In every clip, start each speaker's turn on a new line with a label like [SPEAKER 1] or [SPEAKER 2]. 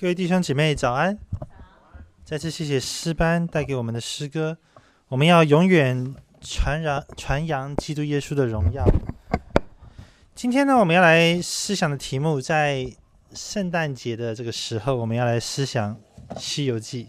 [SPEAKER 1] 各位弟兄姐妹早安，再次谢谢诗班带给我们的诗歌。我们要永远传扬基督耶稣的荣耀。今天呢，我们要来思想的题目，在圣诞节的这个时候，我们要来思想西游记。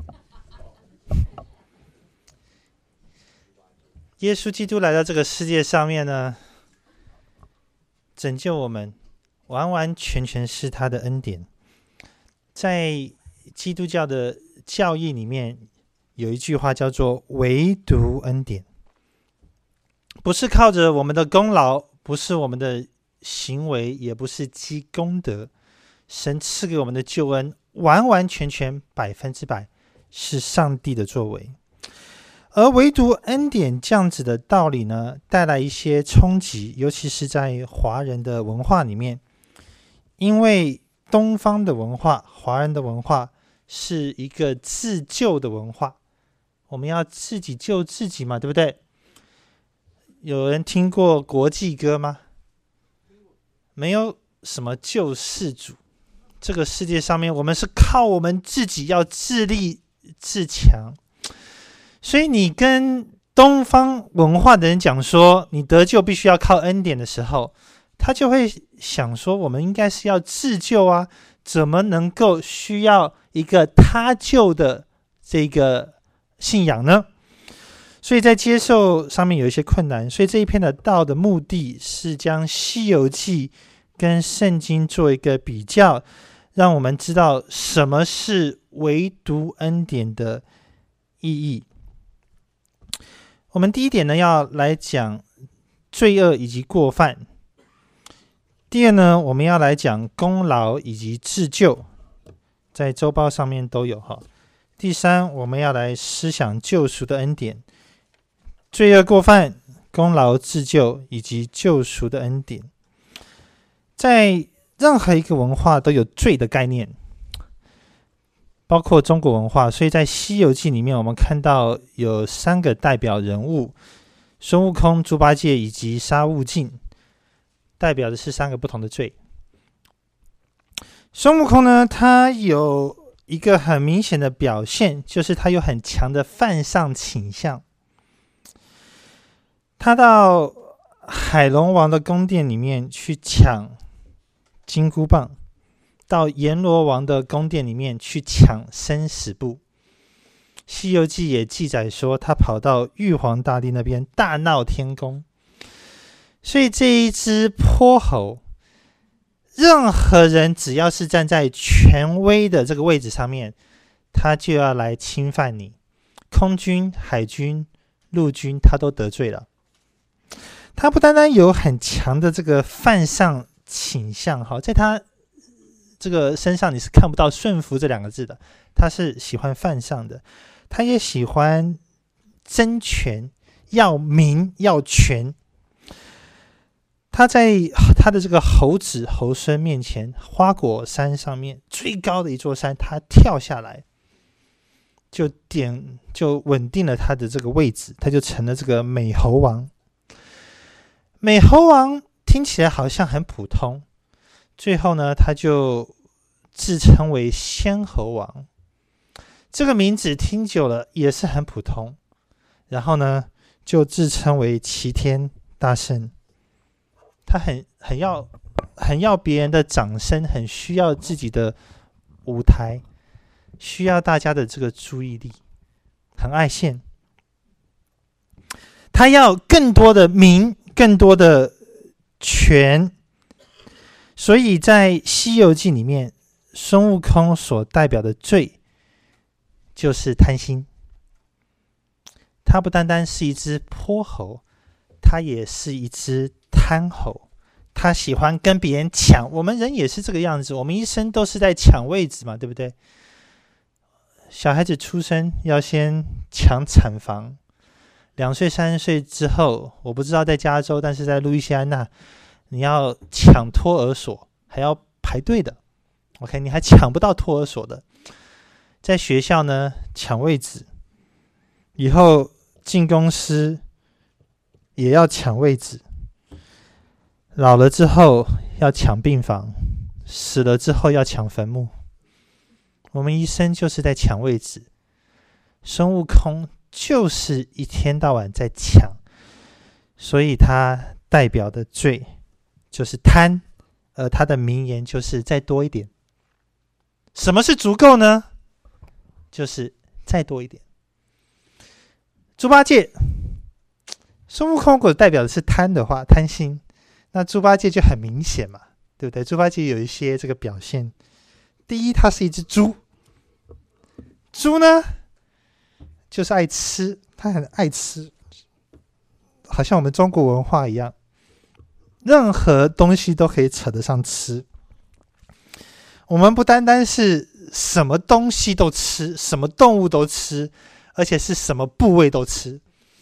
[SPEAKER 1] 耶稣基督来到这个世界上面呢，拯救我们，完完全全是他的恩典。在基督教的教义里面，有一句话叫做唯独恩典，不是靠着我们的功劳，不是我们的行为，也不是积功德，神赐给我们的救恩完完全全100%是上帝的作为。而唯独恩典这样子的道理呢，带来一些冲击，尤其是在华人的文化里面，因为东方的文化，华人的文化是一个自救的文化，我们要自己救自己嘛，对不对？有人听过国际歌吗？没有什么救世主，这个世界上面我们是靠我们自己，要自立自强。所以你跟东方文化的人讲说你得救必须要靠恩典的时候，他就会想说我们应该是要自救啊，怎么能够需要一个他救的这个信仰呢？所以在接受上面有一些困难。所以这一篇的道的目的是将西游记跟圣经做一个比较，让我们知道什么是唯独恩典的意义。我们第一点呢，要来讲罪恶以及过犯。第二呢，我们要来讲功劳以及自救，在周报上面都有哈。第三，我们要来思想救赎的恩典，罪恶过犯、功劳自救以及救赎的恩典。在任何一个文化都有罪的概念，包括中国文化，所以在西游记里面我们看到有3个代表人物，孙悟空、猪八戒以及沙悟净，代表的是3个不同的罪。孙悟空呢，他有一个很明显的表现，就是他有很强的犯上倾向。他到海龙王的宫殿里面去抢金箍棒，到阎罗王的宫殿里面去抢生死簿。西游记也记载说他跑到玉皇大帝那边大闹天宫。所以这一只泼猴，任何人只要是站在权威的这个位置上面，他就要来侵犯你。空军、海军、陆军他都得罪了。他不单单有很强的这个犯上倾向，在他这个身上你是看不到顺服这2个字的，他是喜欢犯上的，他也喜欢争权，要名要权。他在他的这个猴子猴孙面前，花果山上面最高的一座山，他跳下来就稳定了他的这个位置，他就成了这个美猴王。美猴王听起来好像很普通，最后呢，他就自称为仙猴王。这个名字听久了也是很普通，然后呢，就自称为齐天大圣。他很要别人的掌声，很需要自己的舞台，需要大家的这个注意力，很爱现。他要更多的名，更多的权。所以在西游记里面，孙悟空所代表的罪就是贪心。他不单单是一只泼猴，他也是一只贪猴，他喜欢跟别人抢。我们人也是这个样子，我们一生都是在抢位置嘛，对不对？小孩子出生要先抢产房，2岁3岁之后，我不知道在加州，但是在路易斯安那，你要抢托儿所还要排队的。OK， 你还抢不到托儿所的。在学校呢，抢位置，以后进公司也要抢位置，老了之后要抢病房，死了之后要抢坟墓。 我们一生就是在抢位置，孙悟空就是一天到晚在抢，所以他代表的罪就是贪，而他的名言就是再多一点。什么是足够呢？就是再多一点。猪八戒，孙悟空如果代表的是贪的话，贪心，那猪八戒就很明显嘛，对不对？猪八戒有一些这个表现。第一，它是一只猪。猪呢，就是爱吃，它很爱吃，好像我们中国文化一样，任何东西都可以扯得上吃。我们不单单是什么东西都吃，什么动物都吃，而且是什么部位都吃。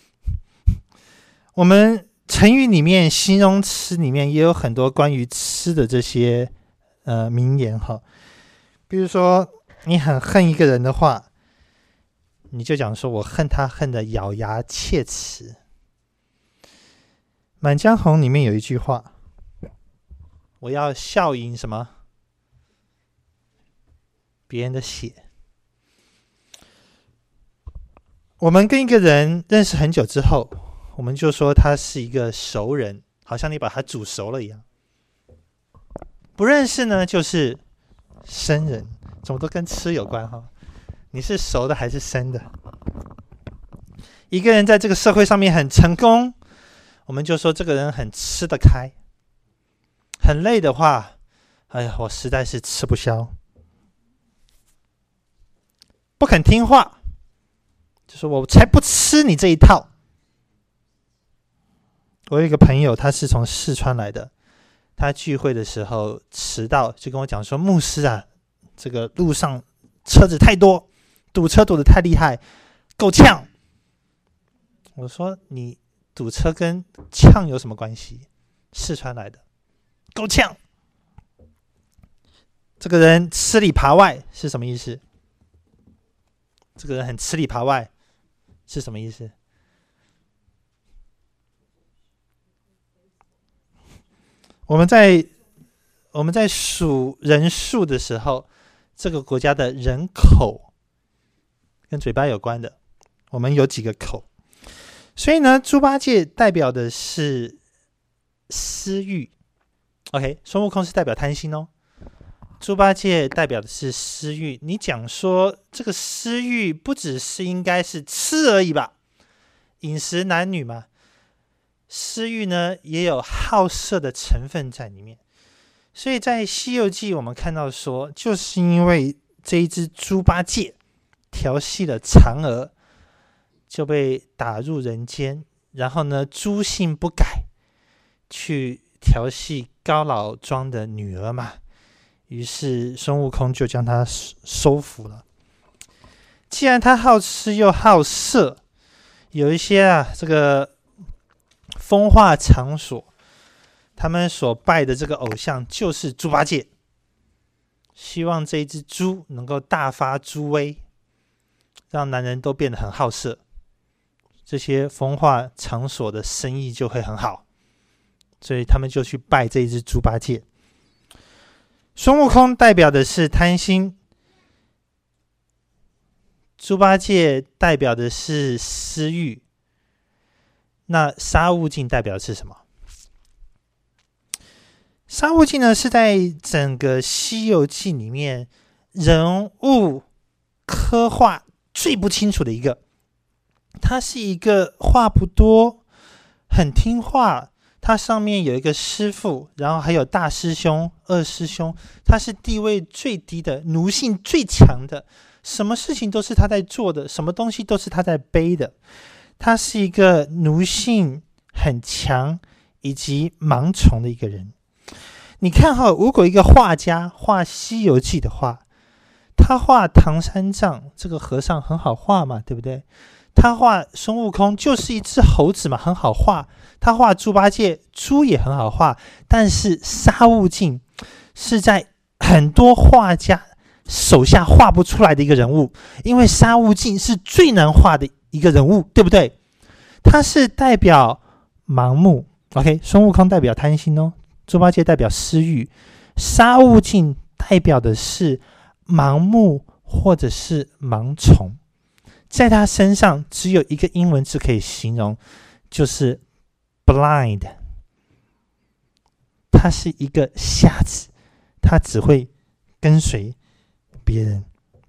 [SPEAKER 1] 我们成语里面、形容词里面也有很多关于吃的这些名言哈。比如说，你很恨一个人的话，你就讲说我恨他恨得咬牙切齿。满江红里面有一句话，我要笑饮什么？别人的血。我们跟一个人认识很久之后，我们就说他是一个熟人，好像你把他煮熟了一样。不认识呢，就是生人，怎么都跟吃有关哈？你是熟的还是生的？一个人在这个社会上面很成功，我们就说这个人很吃得开。很累的话，哎呀，我实在是吃不消。不肯听话，就说我才不吃你这一套。我有一个朋友，他是从四川来的，他聚会的时候迟到，就跟我讲说，牧师啊，这个路上车子太多，堵车堵得太厉害，够呛。我说你堵车跟呛有什么关系？四川来的，够呛。这个人吃里扒外是什么意思？这个人很吃里扒外是什么意思？我们在数人数的时候，这个国家的人口跟嘴巴有关的，我们有几个口。所以呢，猪八戒代表的是私欲 ，OK， 孙悟空是代表贪心哦。猪八戒代表的是私欲，你讲说这个私欲不只是应该是吃而已吧？饮食男女嘛，私欲呢也有好色的成分在里面。所以在《西游记》我们看到说，就是因为这一只猪八戒调戏了嫦娥，就被打入人间，然后呢猪性不改，去调戏高老庄的女儿嘛。于是孙悟空就将他收服了。既然他好吃又好色，有一些这个风化场所，他们所拜的这个偶像就是猪八戒，希望这一只猪能够大发猪威，让男人都变得很好色，这些风化场所的生意就会很好，所以他们就去拜这一只猪八戒。孙悟空代表的是贪心，猪八戒代表的是私欲，那沙悟净代表的是什么？沙悟净呢，是在整个《西游记》里面人物刻画最不清楚的一个。他是一个话不多，很听话，他上面有一个师父，然后还有大师兄、二师兄，他是地位最低的，奴性最强的，什么事情都是他在做的，什么东西都是他在背的。他是一个奴性很强以及盲从的一个人。你看哈，如果一个画家画《西游记》的话，他画唐三藏这个和尚很好画嘛，对不对？他画孙悟空就是一只猴子嘛，很好画。他画猪八戒，猪也很好画。但是沙悟净是在很多画家手下画不出来的一个人物，因为沙悟净是最难画的一个人物，对不对？他是代表盲目 ，OK， 孙悟空代表贪心哦，猪八戒代表私欲，沙悟净代表的是盲目或者是盲从，在他身上只有一个英文字可以形容，就是 blind。 他是一个瞎子，他只会跟随别人。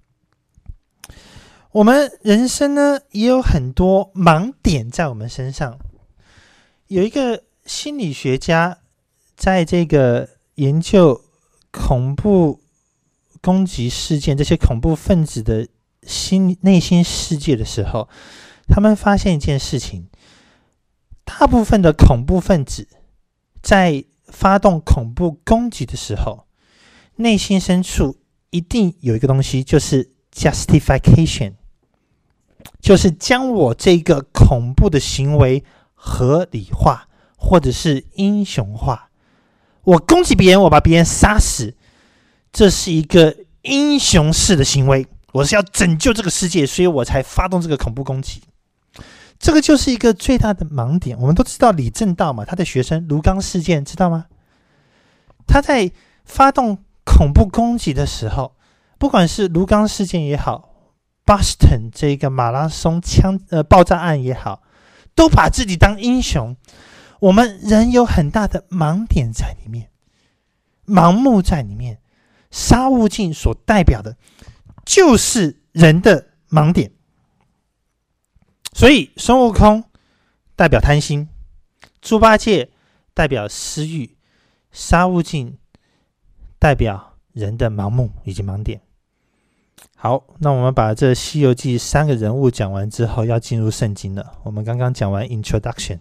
[SPEAKER 1] 我们人生呢，也有很多盲点在我们身上。有一个心理学家在这个研究恐怖攻击事件，这些恐怖分子的内心世界的时候，他们发现一件事情：大部分的恐怖分子在发动恐怖攻击的时候，内心深处一定有一个东西，就是 justification， 就是将我这个恐怖的行为合理化，或者是英雄化。我攻击别人，我把别人杀死，这是一个英雄式的行为，我是要拯救这个世界，所以我才发动这个恐怖攻击。这个就是一个最大的盲点。我们都知道李政道嘛，他的学生卢刚事件知道吗？他在发动恐怖攻击的时候，不管是卢刚事件也好， Boston 这个马拉松爆炸案也好，都把自己当英雄。我们人有很大的盲点在里面，盲目在里面。杀悟净所代表的就是人的盲点。所以孙悟空代表贪心，猪八戒代表私欲，杀悟净代表人的盲目以及盲点。好，那我们把这《西游记》3个人物讲完之后，要进入圣经了。我们刚刚讲完 introduction，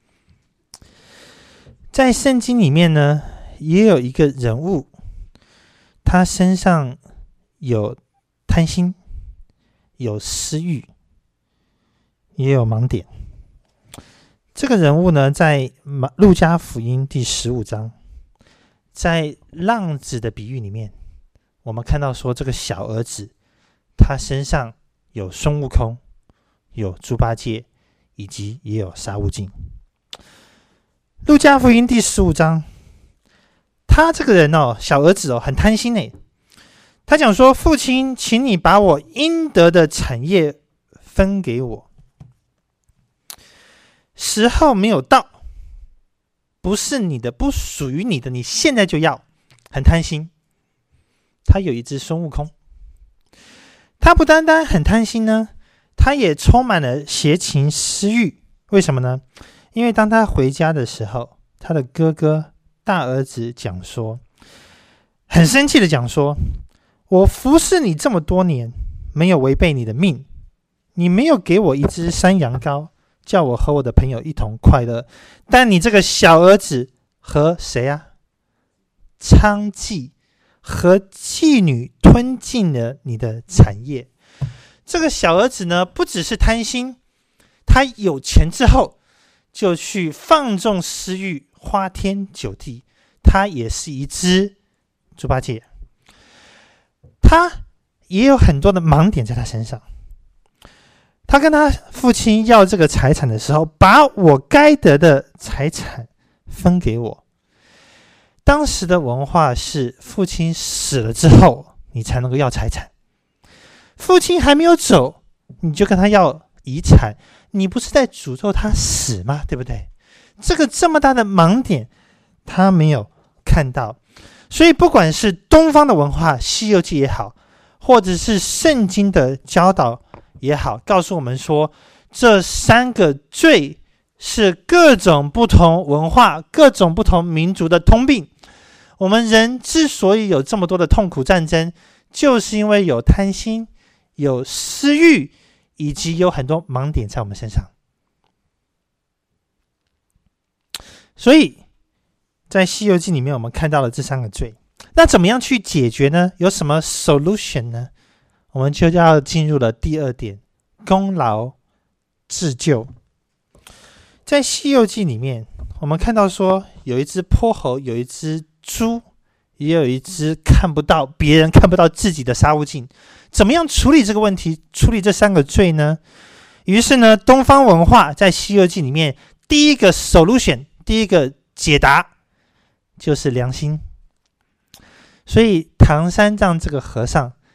[SPEAKER 1] 在圣经里面呢，也有一个人物，他身上有贪心，有私欲，也有盲点。这个人物呢，在路加福音第15章，在浪子的比喻里面，我们看到说，这个小儿子他身上有孙悟空，有猪八戒，以及也有杀悟净。路加福音第15章，他这个人小儿子很贪心耶。他讲说，父亲，请你把我应得的产业分给我。时候没有到，不是你的，不属于你的，你现在就要。很贪心。他有一只孙悟空，他不单单很贪心呢，他也充满了邪情私欲。为什么呢？因为当他回家的时候，他的哥哥大儿子讲说，很生气的讲说，我服侍你这么多年，没有违背你的命，你没有给我一只山羊羔，叫我和我的朋友一同快乐，但你这个小儿子和谁啊？娼妓和妓女吞进了你的产业。这个小儿子呢，不只是贪心，他有钱之后就去放纵私欲，花天酒地。他也是一只猪八戒，他也有很多的盲点在他身上。他跟他父亲要这个财产的时候，把我该得的财产分给我。当时的文化是父亲死了之后你才能够要财产，父亲还没有走你就跟他要遗产，你不是在诅咒他死吗？对不对？这么大的盲点他没有看到。所以不管是东方的文化《西游记》也好，或者是圣经的教导也好，告诉我们说，这3个罪是各种不同文化、各种不同民族的通病。我们人之所以有这么多的痛苦战争，就是因为有贪心，有私欲，以及有很多盲点在我们身上。所以在《西游记》里面，我们看到了这3个罪。那怎么样去解决呢？有什么 solution 呢？我们就要进入了第2点，功劳自救。在《西游记》里面，我们看到说，有一只泼猴，有一只猪，也有一只别人看不到自己的杀悟净。怎么样处理这个问题？处理这3个罪呢？于是呢，东方文化在《西游记》里面第一个 solution， 第一个解答就是良心。所以唐三藏这个和尚，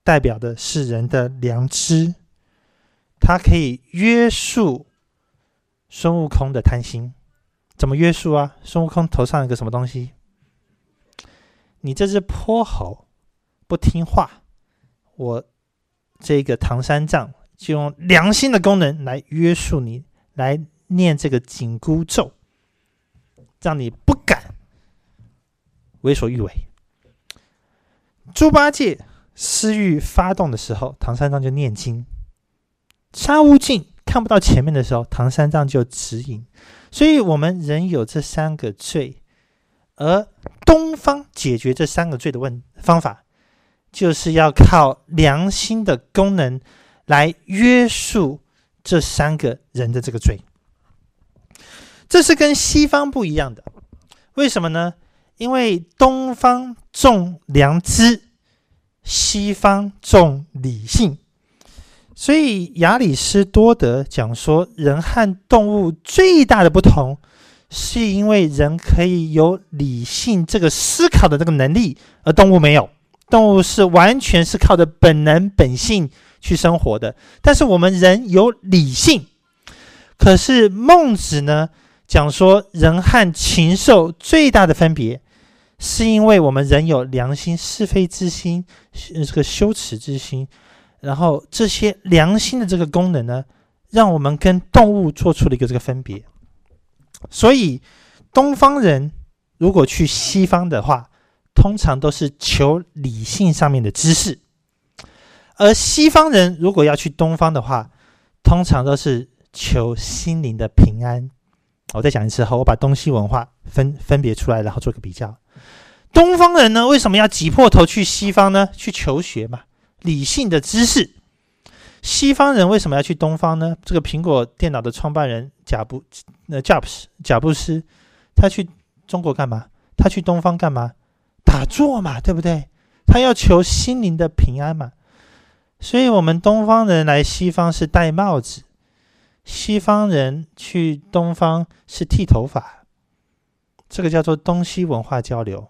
[SPEAKER 1] 代表的是人的良知，它可以约束孙悟空的贪心。怎么约束啊？孙悟空头上有个什么东西？你这只泼猴不听话，我这个唐三藏就用良心的功能来约束你，来念这个紧箍咒，让你不敢为所欲为。猪八戒私欲发动的时候，唐三藏就念经；沙悟净看不到前面的时候，唐三藏就指引。所以我们人有这三个罪，而东方解决这三个罪的方法，就是要靠良心的功能来约束这三个人的这个罪。这是跟西方不一样的。为什么呢？因为东方重良知，西方重理性。所以亚里士多德讲说，人和动物最大的不同，是因为人可以有理性这个思考的这个能力，而动物没有。动物是完全是靠着本能本性去生活的，但是我们人有理性。可是孟子呢，讲说人和禽兽最大的分别，是因为我们人有良心、是非之心、这个羞耻之心，然后这些良心的这个功能呢，让我们跟动物做出了一个这个分别。所以东方人如果去西方的话，通常都是求理性上面的知识，而西方人如果要去东方的话，通常都是求心灵的平安。我再讲一次后，我把东西文化分别出来，然后做个比较。东方人呢，为什么要挤破头去西方呢？去求学嘛，理性的知识。西方人为什么要去东方呢？这个苹果电脑的创办人贾布斯，他去中国干嘛？他去东方干嘛？打坐嘛，对不对？他要求心灵的平安嘛。所以我们东方人来西方是戴帽子，西方人去东方是剃头发，这个叫做东西文化交流。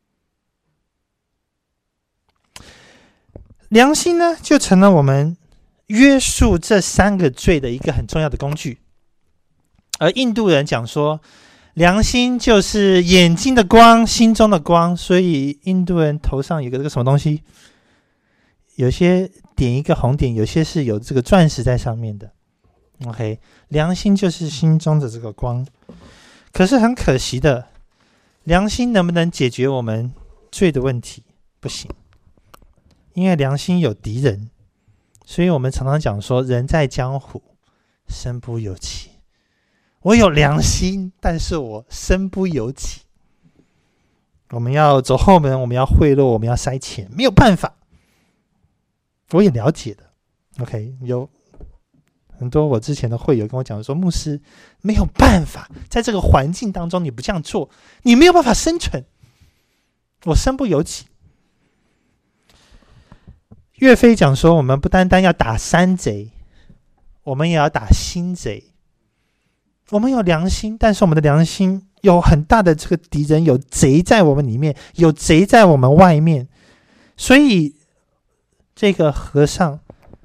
[SPEAKER 1] 良心呢，就成了我们约束这三个罪的一个很重要的工具。而印度人讲说，良心就是眼睛的光，心中的光，所以印度人头上有个这个什么东西，有些点一个红点，有些是有这个钻石在上面的。OK， 良心就是心中的这个光。可是很可惜的，良心能不能解决我们罪的问题？不行，因为良心有敌人，所以我们常常讲说，人在江湖，身不由己。我有良心，但是我身不由己。我们要走后门，我们要贿赂，我们要塞钱，没有办法。我也了解的 ，OK， 有很多我之前的会友跟我讲说，牧师没有办法，在这个环境当中，你不这样做，你没有办法生存。我身不由己。岳飞讲说，我们不单单要打山贼，我们也要打心贼。我们有良心，但是我们的良心有很大的这个敌人，有贼在我们里面，有贼在我们外面，所以这个和尚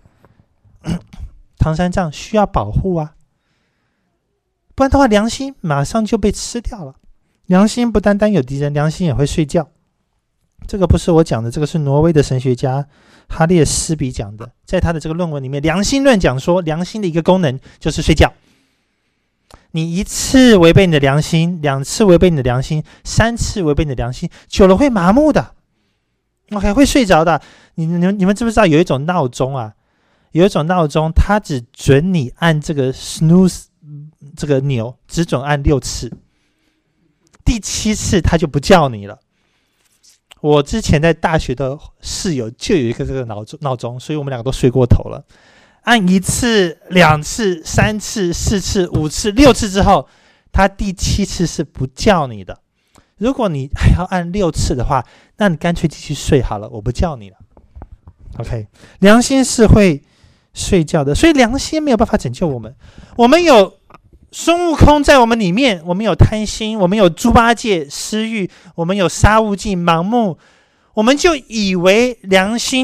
[SPEAKER 1] 唐三藏需要保护啊，不然的话良心马上就被吃掉了。良心不单单有敌人，良心也会睡觉。这个不是我讲的，这个是挪威的神学家哈列斯比讲的，在他的这个论文里面，良心论讲说，良心的一个功能就是睡觉。你一次违背你的良心，两次违背你的良心，三次违背你的良心，久了会麻木的 ，OK， 会睡着的。你们知不知道有一种闹钟啊？有一种闹钟，它只准你按这个 snooze 这个钮，只准按6次，第7次它就不叫你了。我之前在大学的室友就有一个这个闹钟，所以我们两个都睡过头了。按1次、2次、3次、4次、5次、6次之后，它第7次是不叫你的。如果你还要按6次的话，那你干脆继续睡好了，我不叫你了。OK， 良心是会睡觉的，所以良心没有办法拯救我们。我们有孙悟空在我们里面，我们有贪心，我们有猪八戒私欲，我们有沙悟净盲目，我们就以为良心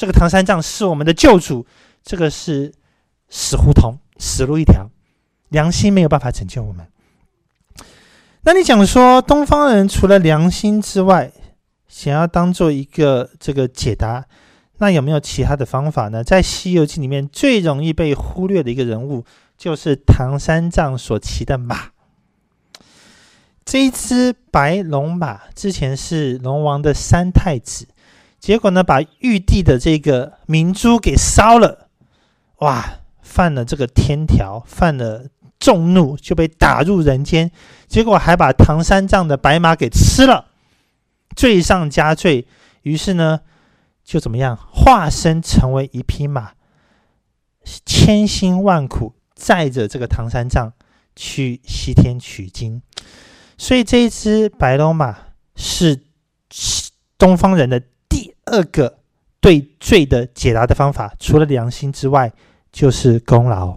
[SPEAKER 1] 这个唐三藏是我们的救主，这个是死胡同，死路一条，良心没有办法拯救我们。那你讲说东方人除了良心之外，想要当做一个这个解答，那有没有其他的方法呢？在《西游记》里面最容易被忽略的一个人物，就是唐三藏所骑的马。这一只白龙马之前是龙王的三太子，结果呢把玉帝的这个明珠给烧了，哇，犯了这个天条，犯了众怒，就被打入人间，结果还把唐三藏的白马给吃了，罪上加罪。于是呢就怎么样，化身成为一匹马，千辛万苦载着这个唐三藏去西天取经。所以这一只白龙马是东方人的第二个对罪的解答的方法，除了良心之外就是功劳。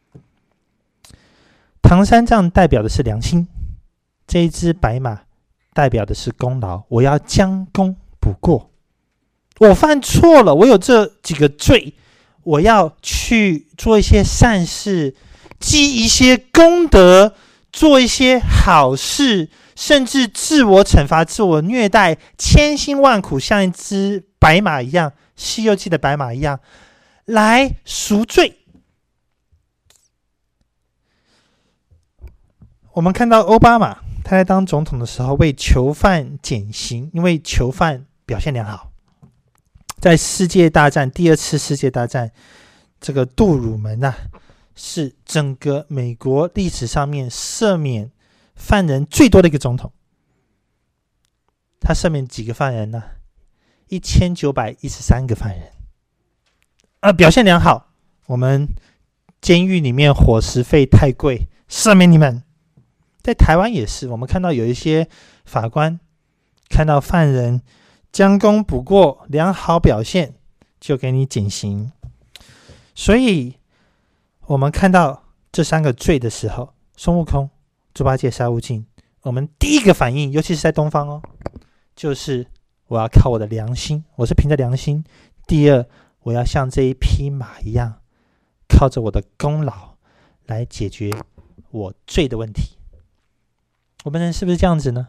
[SPEAKER 1] 唐三藏代表的是良心，这一只白马代表的是功劳，我要将功补过，我犯错了，我有这几个罪，我要去做一些善事，积一些功德，做一些好事，甚至自我惩罚，自我虐待，千辛万苦，像一只白马一样，《西游记》的白马一样来赎罪。我们看到奥巴马他在当总统的时候为囚犯减刑，因为囚犯表现良好。在世界大战，第二次世界大战，这个杜鲁门是整个美国历史上面赦免犯人最多的一个总统。他赦免几个犯人呢？1913个犯人。表现良好，我们监狱里面伙食费太贵，赦免你们。在台湾也是，我们看到有一些法官看到犯人将功补过，良好表现，就给你减刑。所以我们看到这三个罪的时候，孙悟空、猪八戒、沙悟净，我们第一个反应，尤其是在东方就是我要靠我的良心，我是凭着良心。第二，我要像这一匹马一样，靠着我的功劳来解决我罪的问题。我们人是不是这样子呢？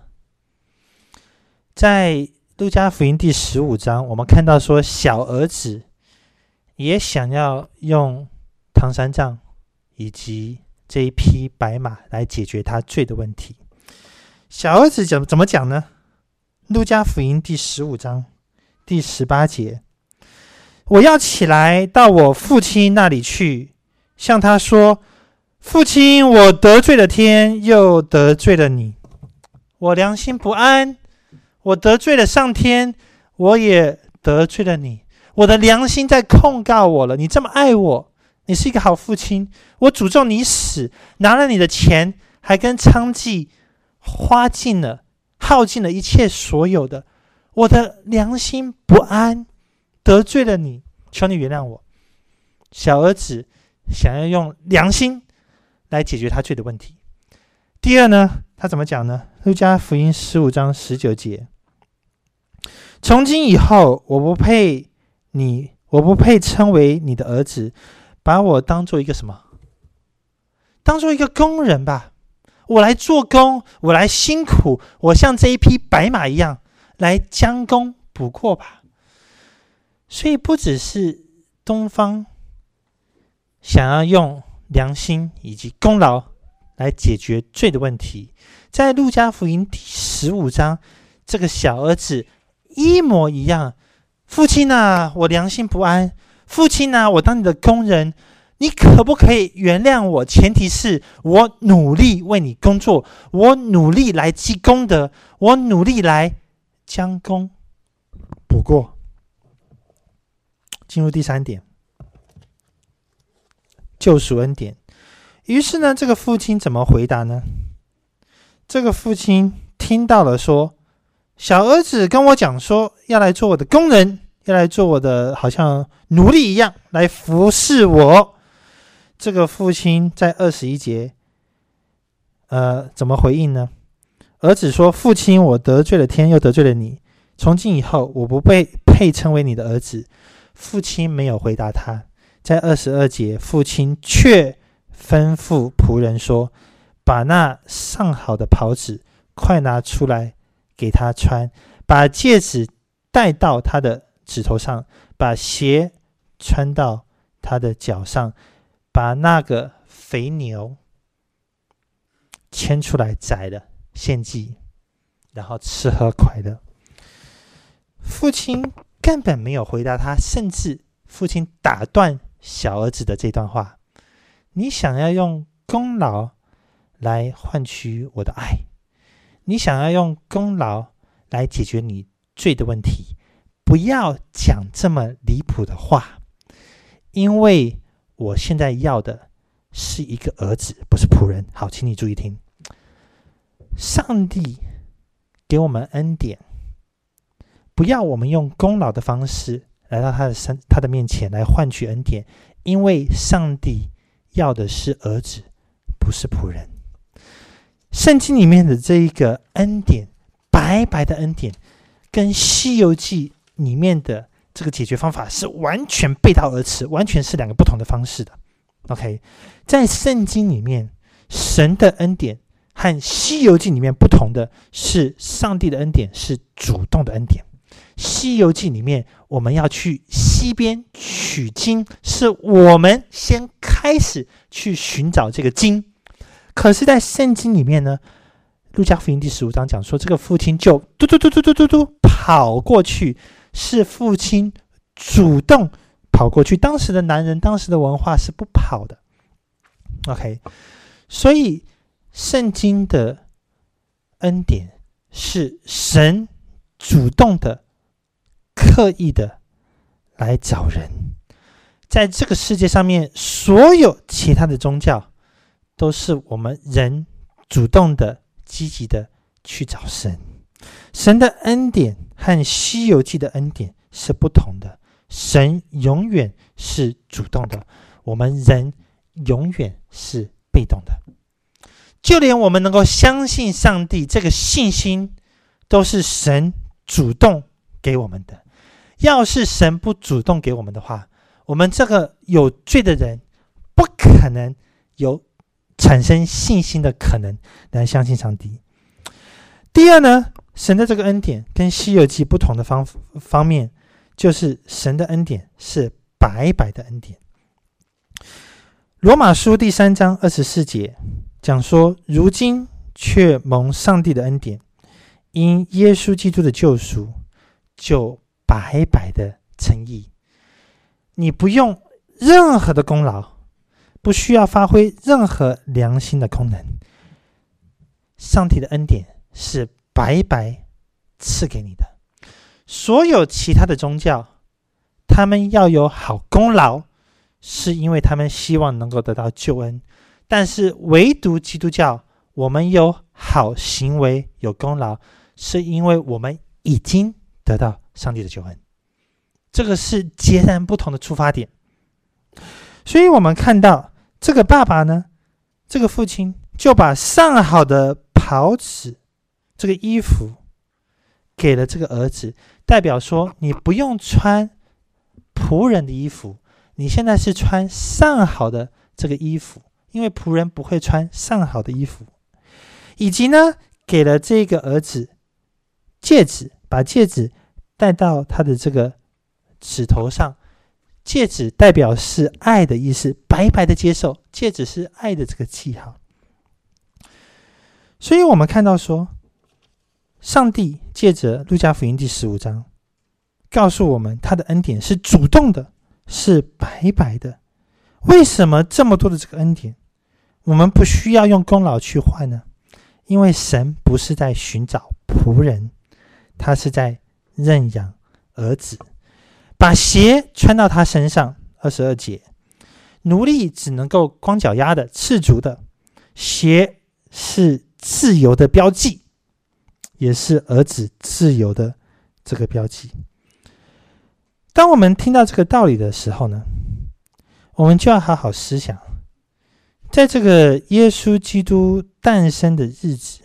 [SPEAKER 1] 在路加福音第15章，我们看到说小儿子也想要用唐三藏以及这一匹白马来解决他罪的问题。小儿子怎么讲呢？路加福音第15章第18节，我要起来到我父亲那里去，向他说，父亲，我得罪了天，又得罪了你，我良心不安，我得罪了上天，我也得罪了你，我的良心在控告我了。你这么爱我，你是一个好父亲，我诅咒你死，拿了你的钱，还跟娼妓耗尽了一切所有的，我的良心不安，得罪了你，求你原谅我。小儿子想要用良心来解决他罪的问题。第二呢，他怎么讲呢？路加福音15章19节，从今以后我不配称为你的儿子，把我当做一个什么？当做一个工人吧，我来做工，我来辛苦，我像这一匹白马一样来将功补过吧。所以不只是东方想要用良心以及功劳来解决罪的问题，在路加福音第15章，这个小儿子一模一样。父亲啊，我良心不安，父亲啊，我当你的工人，你可不可以原谅我？前提是我努力为你工作，我努力来积功德，我努力来将功补过。进入第3点，救赎恩典。于是呢，这个父亲怎么回答呢？这个父亲听到了说，小儿子跟我讲说要来做我的工人，要来做我的好像奴隶一样来服侍我。这个父亲在21节怎么回应呢？儿子说，父亲，我得罪了天，又得罪了你，从今以后我不配称为你的儿子。 父亲没有回答他。在22节，父亲却吩咐仆人说：把那上好的袍子快拿出来给他穿，把戒指戴到他的指头上，把鞋穿到他的脚上，把那个肥牛牵出来宰了献祭，然后吃喝快乐。父亲根本没有回答他，甚至父亲打断小儿子的这段话：你想要用功劳来换取我的爱，你想要用功劳来解决你罪的问题，不要讲这么离谱的话，因为我现在要的是一个儿子，不是仆人。好，请你注意听，上帝给我们恩典，不要我们用功劳的方式来到他的面前来换取恩典，因为上帝要的是儿子，不是仆人。圣经里面的这一个恩典，白白的恩典，跟西游记里面的这个解决方法是完全背道而驰，完全是两个不同的方式的。OK， 在圣经里面，神的恩典和西游记里面不同的是，上帝的恩典是主动的恩典。西游记里面我们要去西边取经，是我们先开始去寻找这个经。可是在圣经里面呢，路加福音第15章讲说，这个父亲就嘟跑过去，是父亲主动跑过去。当时的男人，当时的文化是不跑的。OK， 所以圣经的恩典是神主动的、刻意的来找人。在这个世界上面，所有其他的宗教都是我们人主动的、积极的去找神。神的恩典和西游记的恩典是不同的，神永远是主动的，我们人永远是被动的。就连我们能够相信上帝，这个信心都是神主动给我们的。要是神不主动给我们的话，我们这个有罪的人不可能有产生信心的可能来相信上帝。第二呢，神的这个恩典跟西游记不同的方面，就是神的恩典是白白的恩典。罗马书第3章24节讲说，如今却蒙上帝的恩典，因耶稣基督的救赎，就白白的称义。你不用任何的功劳，不需要发挥任何良心的功能，上帝的恩典是白白赐给你的。所有其他的宗教，他们要有好功劳，是因为他们希望能够得到救恩，但是唯独基督教，我们有好行为、有功劳，是因为我们已经得到上帝的救恩。这个是截然不同的出发点。所以我们看到这个爸爸呢，这个父亲就把上好的袍子，这个衣服给了这个儿子，代表说你不用穿仆人的衣服，你现在是穿上好的这个衣服，因为仆人不会穿上好的衣服。以及呢，给了这个儿子戒指，把戒指戴到他的这个指头上。戒指代表是爱的意思，白白的接受，戒指是爱的这个记号。所以我们看到说，上帝借着路加福音第15章告诉我们，他的恩典是主动的，是白白的。为什么这么多的这个恩典我们不需要用功劳去换呢？因为神不是在寻找仆人，他是在认养儿子。把鞋穿到他身上，22节，奴隶只能够光脚丫的、赤足的，鞋是自由的标记，也是儿子自由的这个标记。当我们听到这个道理的时候呢，我们就要好好思想，在这个耶稣基督诞生的日子，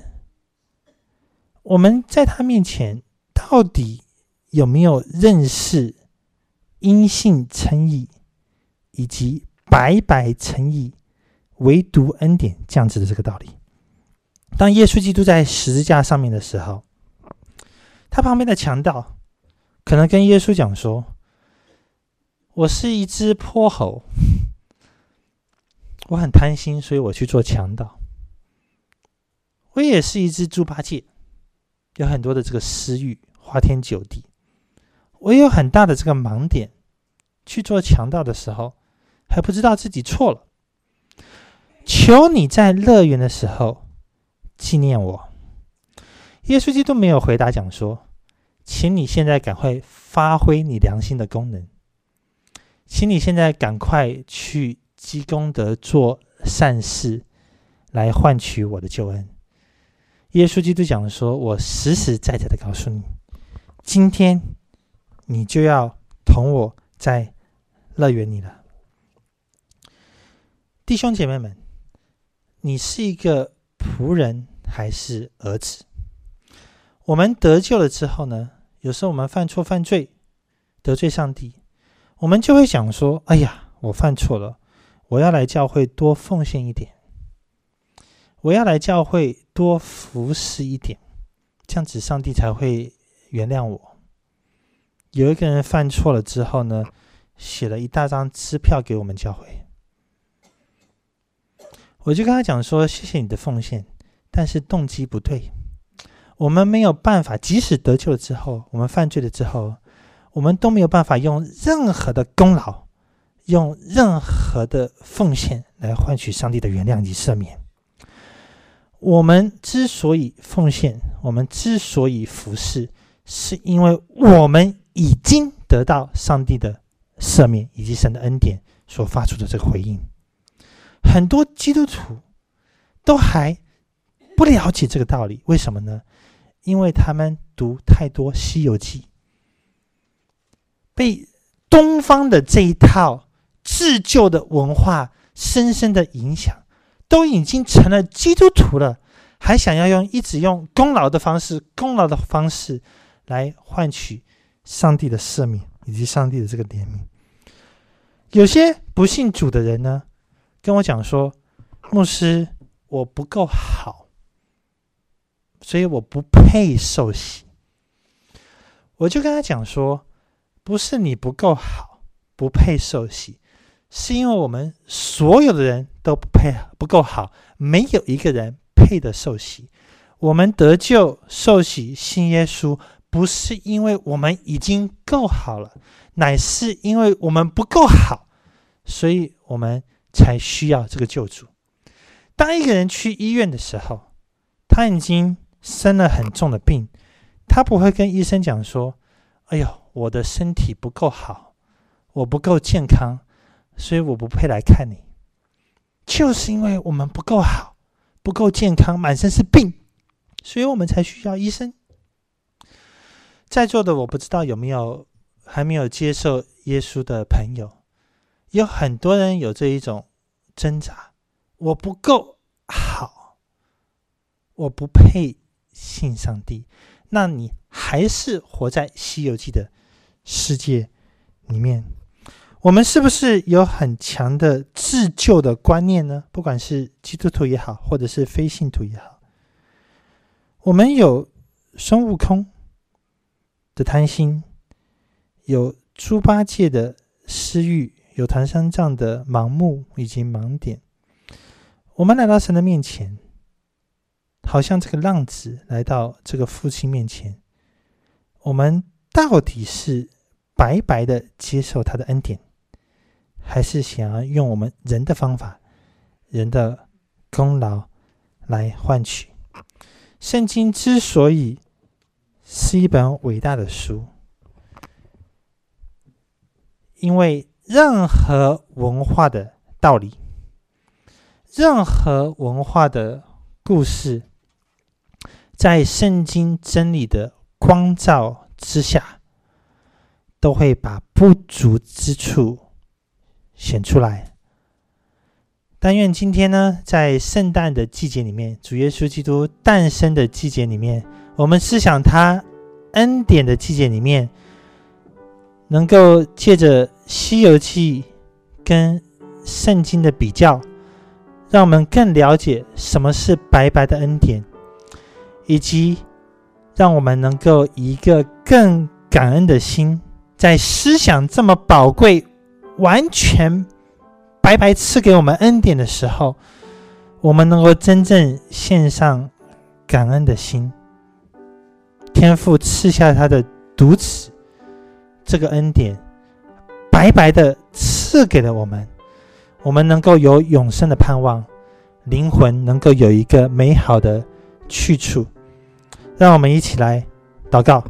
[SPEAKER 1] 我们在他面前到底有没有认识因信称义以及白白称义，唯独恩典这样子的这个道理。当耶稣基督在十字架上面的时候，他旁边的强盗可能跟耶稣讲说，我是一只泼猴，我很贪心，所以我去做强盗。我也是一只猪八戒，有很多的这个私欲，花天酒地。我也有很大的这个盲点，去做强盗的时候还不知道自己错了。求你在乐园的时候纪念我。耶稣基督没有回答讲说，请你现在赶快发挥你良心的功能，请你现在赶快去积功德做善事来换取我的救恩。耶稣基督讲说，我实实在在的告诉你，今天你就要同我在乐园里了。弟兄姐妹们，你是一个仆人还是儿子？我们得救了之后呢，有时候我们犯错犯罪，得罪上帝，我们就会想说，哎呀，我犯错了，我要来教会多奉献一点，我要来教会多服侍一点，这样子上帝才会原谅我。有一个人犯错了之后呢，写了一大张支票给我们教会，我就跟他讲说，谢谢你的奉献，但是动机不对，我们没有办法，即使得救了之后，我们犯罪了之后，我们都没有办法用任何的功劳，用任何的奉献来换取上帝的原谅及赦免。我们之所以奉献，我们之所以服侍，是因为我们已经得到上帝的赦免以及神的恩典所发出的这个回应。很多基督徒都还不了解这个道理，为什么呢？因为他们读太多西游记，被东方的这一套自救的文化深深的影响，都已经成了基督徒了，还想要一直用功劳的方式来换取上帝的赦免以及上帝的这个怜悯。有些不信主的人呢，跟我讲说，牧师，我不够好，所以我不配受洗。我就跟他讲说，不是你不够好，不配受洗，是因为我们所有的人都不够好，没有一个人配得受洗。我们得救受洗信耶稣，不是因为我们已经够好了，乃是因为我们不够好，所以我们才需要这个救主。当一个人去医院的时候，他已经生了很重的病，他不会跟医生讲说，哎呦，我的身体不够好，我不够健康，所以我不配来看你。就是因为我们不够好，不够健康，满身是病，所以我们才需要医生。在座的我不知道有没有还没有接受耶稣的朋友，有很多人有这一种挣扎，我不够好，我不配信上帝。那你还是活在西游记的世界里面。我们是不是有很强的自救的观念呢？不管是基督徒也好，或者是非信徒也好，我们有孙悟空的贪心，有猪八戒的私欲，有唐三藏的盲目以及盲点。我们来到神的面前，好像这个浪子来到这个父亲面前，我们到底是白白的接受他的恩典，还是想要用我们人的方法，人的功劳来换取？圣经之所以是一本伟大的书，因为任何文化的道理，任何文化的故事，在圣经真理的光照之下，都会把不足之处显出来。但愿今天呢，在圣诞的季节里面，主耶稣基督诞生的季节里面，我们思想他恩典的季节里面， 能够借着西游记跟圣经的比较，让我们更了解什么是白白的恩典，以及让我们能够以一个更感恩的心，在思想这么宝贵完全白白赐给我们恩典的时候，我们能够真正献上感恩的心。天父赐下他的独子，这个恩典白白的赐给了我们，我们能够有永生的盼望，灵魂能够有一个美好的去处。让我们一起来祷告。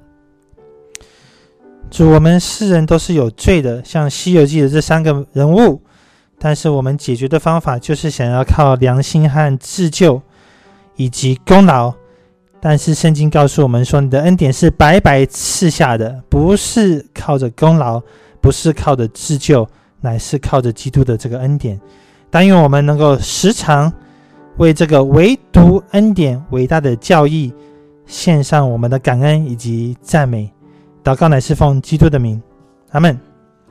[SPEAKER 1] 主，我们世人都是有罪的，像西游记的这3个人物，但是我们解决的方法就是想要靠良心和自救以及功劳，但是圣经告诉我们说，你的恩典是白白赐下的，不是靠着功劳，不是靠着自救，乃是靠着基督的这个恩典。但愿我们能够时常为这个唯独恩典伟大的教义献上我们的感恩以及赞美。祷告乃是奉基督的名，阿们。